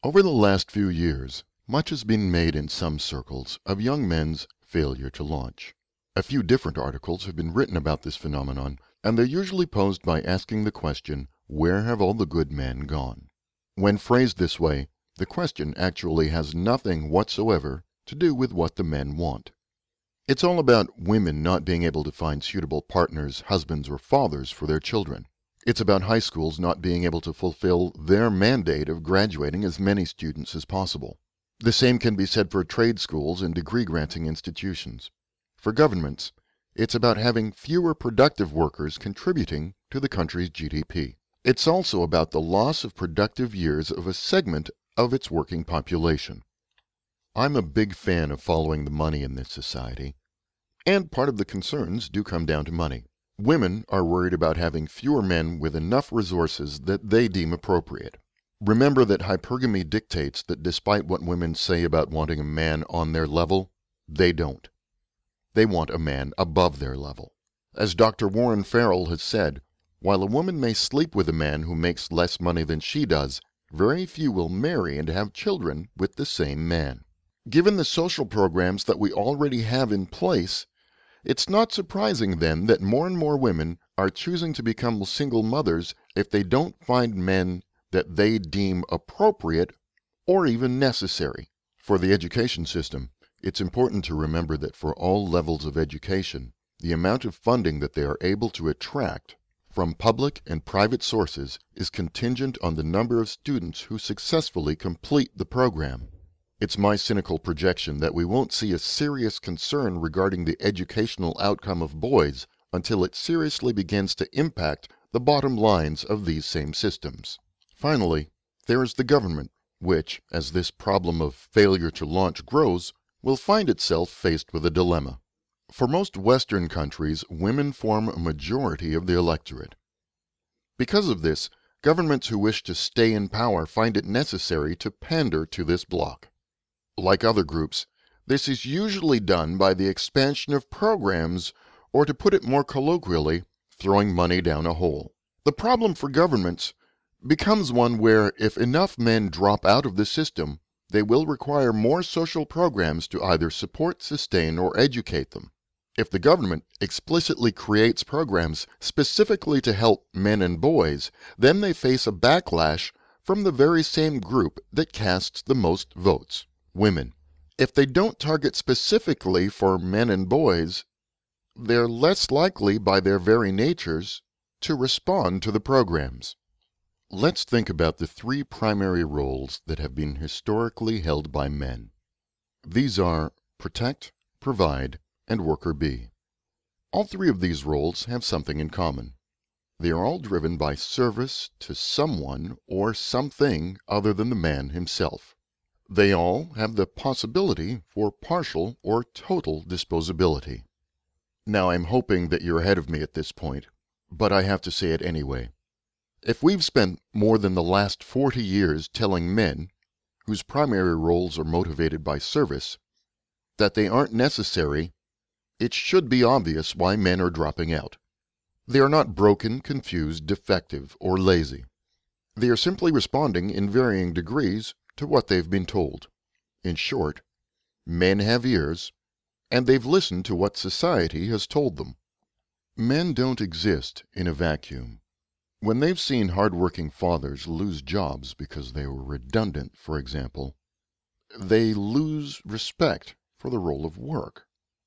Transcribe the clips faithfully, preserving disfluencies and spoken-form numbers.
Over the last few years, much has been made in some circles of young men's failure to launch. A few different articles have been written about this phenomenon, and they're usually posed by asking the question, where have all the good men gone? When phrased this way, the question actually has nothing whatsoever to do with what the men want. It's all about women not being able to find suitable partners, husbands, or fathers for their children. It's about high schools not being able to fulfill their mandate of graduating as many students as possible. The same can be said for trade schools and degree-granting institutions. For governments, it's about having fewer productive workers contributing to the country's G D P. It's also about the loss of productive years of a segment of its working population. I'm a big fan of following the money in this society, and part of the concerns do come down to money. Women are worried about having fewer men with enough resources that they deem appropriate. Remember that hypergamy dictates that despite what women say about wanting a man on their level, they don't. They want a man above their level. As Doctor Warren Farrell has said, while a woman may sleep with a man who makes less money than she does, very few will marry and have children with the same man. Given the social programs that we already have in place, it's not surprising then that more and more women are choosing to become single mothers if they don't find men that they deem appropriate or even necessary. For the education system, it's important to remember that for all levels of education, the amount of funding that they are able to attract from public and private sources is contingent on the number of students who successfully complete the program. It's my cynical projection that we won't see a serious concern regarding the educational outcome of boys until it seriously begins to impact the bottom lines of these same systems. Finally, there is the government, which, as this problem of failure to launch grows, will find itself faced with a dilemma. For most Western countries, women form a majority of the electorate. Because of this, governments who wish to stay in power find it necessary to pander to this bloc. Like other groups, this is usually done by the expansion of programs, or to put it more colloquially, throwing money down a hole. The problem for governments becomes one where if enough men drop out of the system, they will require more social programs to either support, sustain, or educate them. If the government explicitly creates programs specifically to help men and boys, then they face a backlash from the very same group that casts the most votes. Women. If they don't target specifically for men and boys, they're less likely by their very natures to respond to the programs. Let's think about the three primary roles that have been historically held by men. These are protect, provide, and worker bee. All three of these roles have something in common. They are all driven by service to someone or something other than the man himself. They all have the possibility for partial or total disposability. Now, I'm hoping that you're ahead of me at this point, but I have to say it anyway. If we've spent more than the last forty years telling men, whose primary roles are motivated by service, that they aren't necessary, it should be obvious why men are dropping out. They are not broken, confused, defective, or lazy. They are simply responding in varying degrees to what they've been told. In short, men have ears, and they've listened to what society has told them. Men don't exist in a vacuum. When they've seen hard-working fathers lose jobs because they were redundant, for example, they lose respect for the role of work.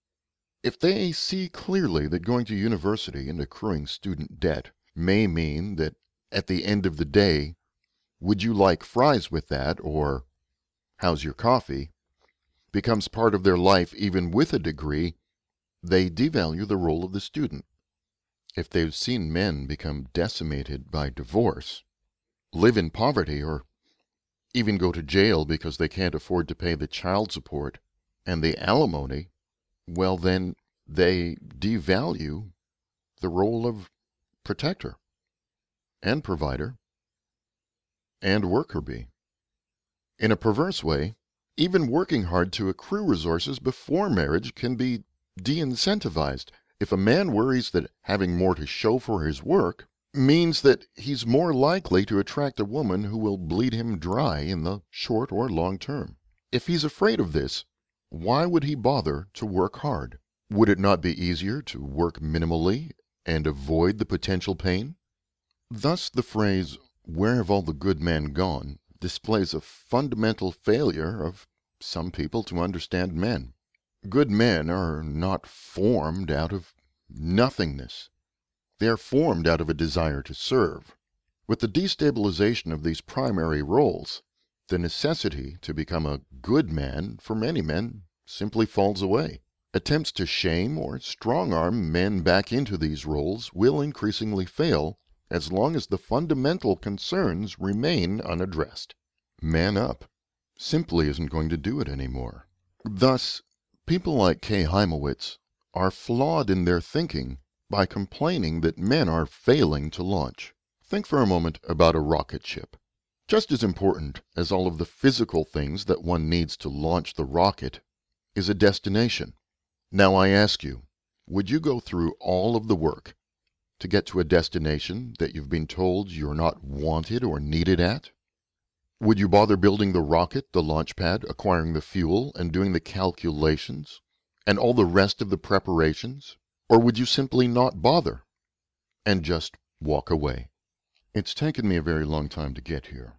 If they see clearly that going to university and accruing student debt may mean that at the end of the day, would you like fries with that, or how's your coffee, becomes part of their life even with a degree, they devalue the role of the student. If they've seen men become decimated by divorce, live in poverty, or even go to jail because they can't afford to pay the child support and the alimony, well then they devalue the role of protector and provider and worker bee. In a perverse way, even working hard to accrue resources before marriage can be de-incentivized. If a man worries that having more to show for his work means that he's more likely to attract a woman who will bleed him dry in the short or long term. If he's afraid of this, why would he bother to work hard? Would it not be easier to work minimally and avoid the potential pain? Thus the phrase, "Where have all the good men gone?" displays a fundamental failure of some people to understand men. Good men are not formed out of nothingness. They are formed out of a desire to serve. With the destabilization of these primary roles, the necessity to become a good man for many men simply falls away. Attempts to shame or strong-arm men back into these roles will increasingly fail as long as the fundamental concerns remain unaddressed. Man up simply isn't going to do it anymore. Thus, people like Kay Heimowitz are flawed in their thinking by complaining that men are failing to launch. Think for a moment about a rocket ship. Just as important as all of the physical things that one needs to launch the rocket is a destination. Now I ask you, would you go through all of the work to get to a destination that you've been told you're not wanted or needed at? Would you bother building the rocket, the launch pad, acquiring the fuel, and doing the calculations, and all the rest of the preparations? Or would you simply not bother and just walk away? It's taken me a very long time to get here,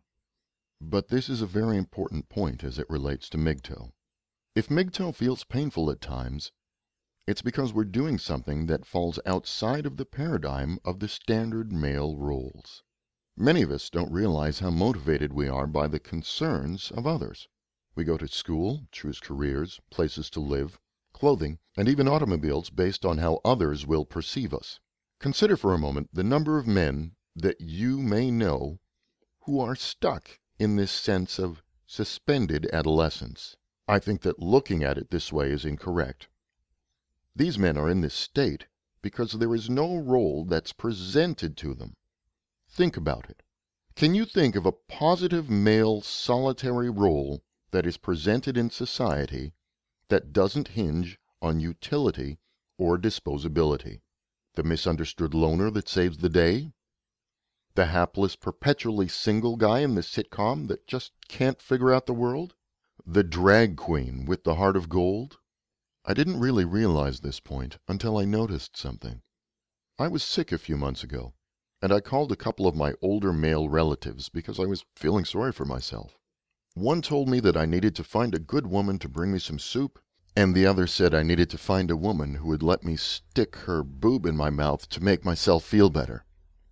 but this is a very important point as it relates to M G T O W. If M G T O W feels painful at times, it's because we're doing something that falls outside of the paradigm of the standard male roles. Many of us don't realize how motivated we are by the concerns of others. We go to school, choose careers, places to live, clothing, and even automobiles based on how others will perceive us. Consider for a moment the number of men that you may know who are stuck in this sense of suspended adolescence. I think that looking at it this way is incorrect. These men are in this state because there is no role that's presented to them. Think about it. Can you think of a positive male solitary role that is presented in society that doesn't hinge on utility or disposability? The misunderstood loner that saves the day? The hapless, perpetually single guy in the sitcom that just can't figure out the world? The drag queen with the heart of gold? I didn't really realize this point until I noticed something. I was sick a few months ago, and I called a couple of my older male relatives because I was feeling sorry for myself. One told me that I needed to find a good woman to bring me some soup, and the other said I needed to find a woman who would let me stick her boob in my mouth to make myself feel better.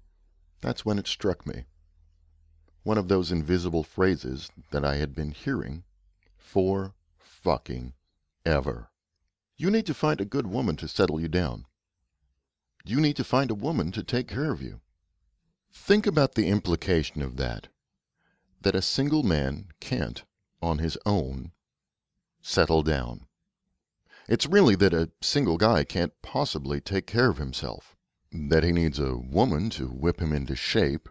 That's when it struck me. One of those invisible phrases that I had been hearing for fucking ever. You need to find a good woman to settle you down. You need to find a woman to take care of you. Think about the implication of that, that a single man can't, on his own, settle down. It's really that a single guy can't possibly take care of himself, that he needs a woman to whip him into shape,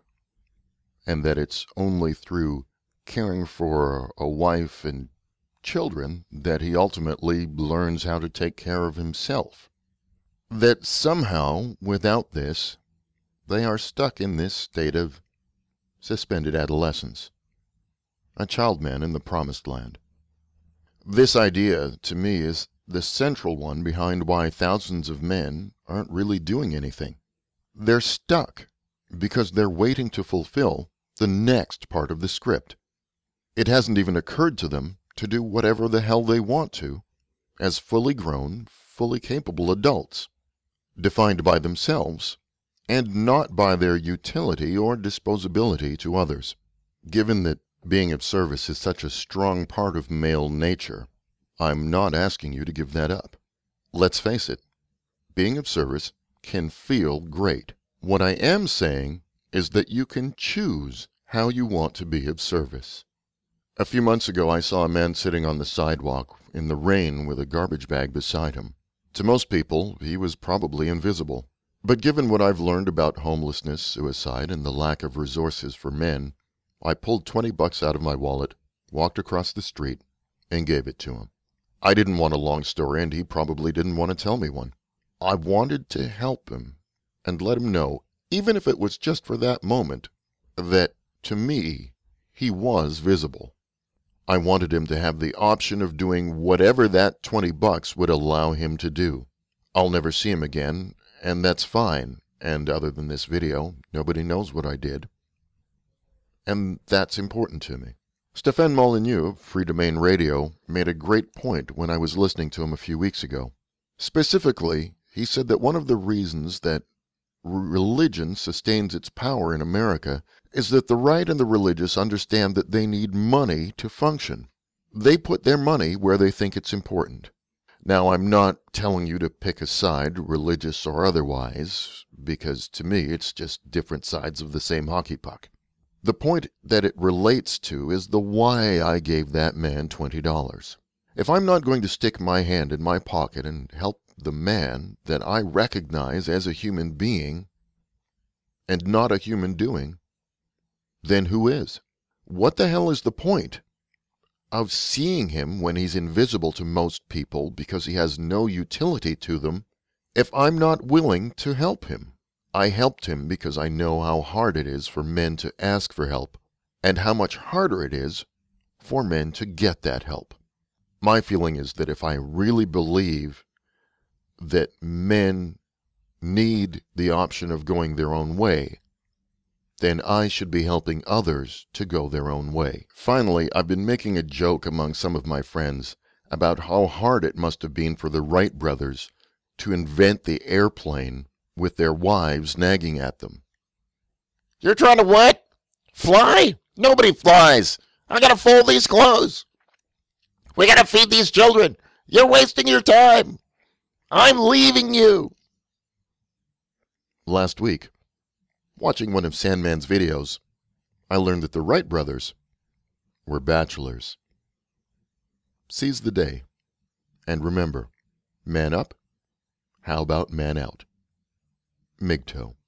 and that it's only through caring for a wife and children that he ultimately learns how to take care of himself. That somehow, without this, they are stuck in this state of suspended adolescence, a child man in the promised land. This idea, to me, is the central one behind why thousands of men aren't really doing anything. They're stuck because they're waiting to fulfill the next part of the script. It hasn't even occurred to them to do whatever the hell they want to as fully grown, fully capable adults, defined by themselves and not by their utility or disposability to others. Given that being of service is such a strong part of male nature, I'm not asking you to give that up. Let's face it, being of service can feel great. What I am saying is that you can choose how you want to be of service. A few months ago, I saw a man sitting on the sidewalk in the rain with a garbage bag beside him. To most people, he was probably invisible. But given what I've learned about homelessness, suicide, and the lack of resources for men, I pulled twenty bucks out of my wallet, walked across the street, and gave it to him. I didn't want a long story, and he probably didn't want to tell me one. I wanted to help him and let him know even if it was just for that moment, that, to me, he was visible. I wanted him to have the option of doing whatever that twenty bucks would allow him to do. I'll never see him again, and that's fine, and other than this video, nobody knows what I did. And that's important to me. Stéphane Molyneux of Free Domain Radio made a great point when I was listening to him a few weeks ago. Specifically, he said that one of the reasons that religion sustains its power in America is that the right and the religious understand that they need money to function. They put their money where they think it's important. Now, I'm not telling you to pick a side, religious or otherwise, because to me it's just different sides of the same hockey puck. The point that it relates to is the why I gave that man twenty dollars. If I'm not going to stick my hand in my pocket and help the man that I recognize as a human being and not a human doing, then who is? What the hell is the point of seeing him when he's invisible to most people because he has no utility to them if I'm not willing to help him? I helped him because I know how hard it is for men to ask for help and how much harder it is for men to get that help. My feeling is that if I really believe that men need the option of going their own way, then I should be helping others to go their own way. Finally, I've been making a joke among some of my friends about how hard it must have been for the Wright brothers to invent the airplane with their wives nagging at them. You're trying to what? Fly? Nobody flies. I gotta fold these clothes. We gotta feed these children. You're wasting your time. I'm leaving you. Last week, watching one of Sandman's videos, I learned that the Wright brothers were bachelors. Seize the day. And remember, man up, how about man out? M G T O W.